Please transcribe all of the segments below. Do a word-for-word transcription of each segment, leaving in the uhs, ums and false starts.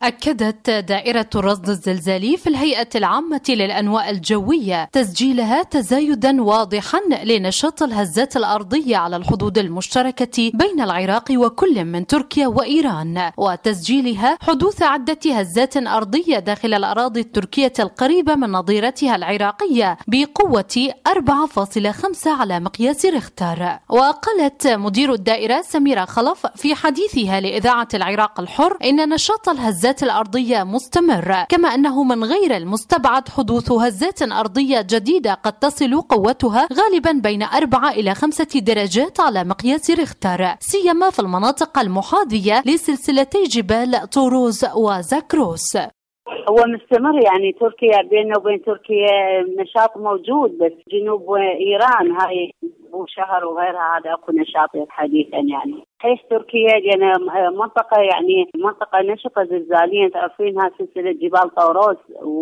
أكدت دائرة الرصد الزلزالي في الهيئة العامة للأنواء الجوية تسجيلها تزايدا واضحا لنشاط الهزات الأرضية على الحدود المشتركة بين العراق وكل من تركيا وإيران، وتسجيلها حدوث عدة هزات أرضية داخل الأراضي التركية القريبة من نظيرتها العراقية بقوة أربعة فاصلة خمسة على مقياس ريختر. وقالت مدير الدائرة سميرة خلف في حديثها لإذاعة العراق الحر إن نشاط الهزات الأرضية مستمر، كما أنه من غير المستبعد حدوث هزات أرضية جديدة قد تصل قوتها غالبا بين أربعة إلى خمسة درجات على مقياس ريختر، سيما في المناطق المحاذية لسلسلتي جبال طوروز وزاكروس. هو مستمر، يعني تركيا بيننا وبين تركيا نشاط موجود، بس جنوب إيران هاي وشهر وغيرها هذا اكو نشاط حديثا. يعني حيث تركيا يعني منطقه يعني منطقه نشطه زلزاليا، تعرفينها سلسله جبال طوروس،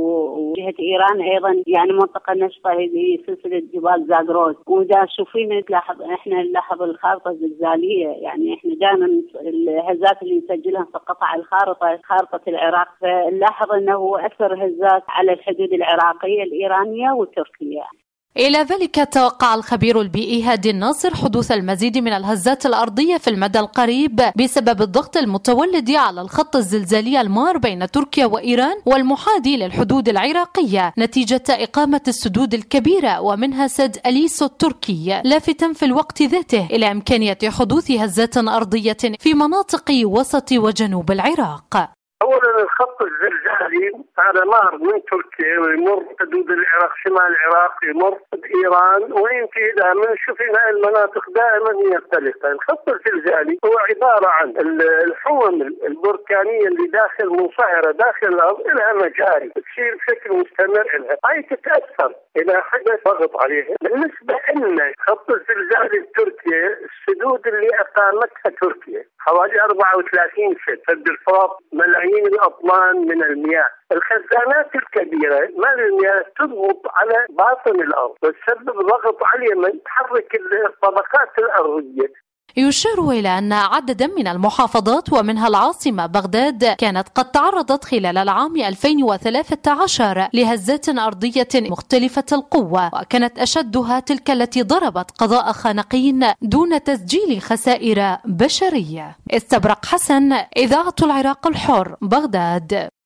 وجهه ايران ايضا يعني منطقه نشطه هذه سلسله جبال زاغروس. ودا تشوفين تلاحظ احنا نلاحظ الخارطه الزلزاليه، يعني احنا دائما الهزات اللي نسجلها في قطع الخارطه خارطه العراق، فنلاحظ انه اكثر هزات على الحدود العراقيه الايرانيه وتركيا. إلى ذلك توقع الخبير البيئي هادي الناصر حدوث المزيد من الهزات الأرضية في المدى القريب بسبب الضغط المتولد على الخط الزلزالي المار بين تركيا وإيران والمحاذي للحدود العراقية نتيجة إقامة السدود الكبيرة ومنها سد أليسو التركي، لافتا في الوقت ذاته إلى إمكانية حدوث هزات أرضية في مناطق وسط وجنوب العراق. أولا الخط الزلزالي هذا نهر من تركيا ويمر حدود العراق، شمال العراق يمر بإيران وينتهي دائما. شوفينا المناطق دائما هي مختلفة. الخط الزلزالي هو عبارة عن الحوم البركانية اللي داخل منصهرة داخل الأرض لها مجاري تصير بشكل مستمر لها، هاي تتأثر إذا حدث ضغط عليها. بالنسبة لنا خط الزلزالي التركي السدود اللي أقامتها تركيا حوالي أربعة وثلاثين سد، سد الفرات ملايين الأطنان من المياه. الخزانات الكبيرة مال المياه تضغط على باطن الأرض وتسبب ضغط عليها من تحرك الطبقات الأرضية. يشير إلى أن عددا من المحافظات ومنها العاصمة بغداد كانت قد تعرضت خلال العام ألفين وثلاثة عشر لهزات أرضية مختلفة القوة، وكانت أشدها تلك التي ضربت قضاء خانقين دون تسجيل خسائر بشرية. استبرق حسن، إذاعة العراق الحر، بغداد.